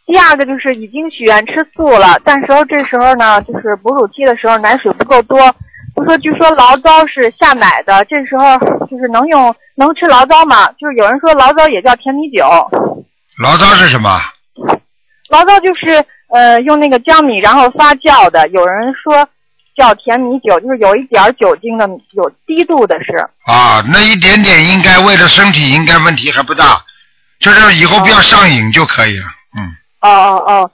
第二个就是已经许愿吃素了，但是这时候呢，就是哺乳期的时候奶水不够多，据说醪糟是下奶的，这时候就是能吃醪糟吗？就是有人说醪糟也叫甜米酒。 醪糟是什么？ 醪糟就是用那个江米然后发酵的，有人说叫甜米酒，就是有一点酒精的，有低度的是。 啊，那一点点应该为了身体应该问题还不大，就是以后不要上瘾就可以了。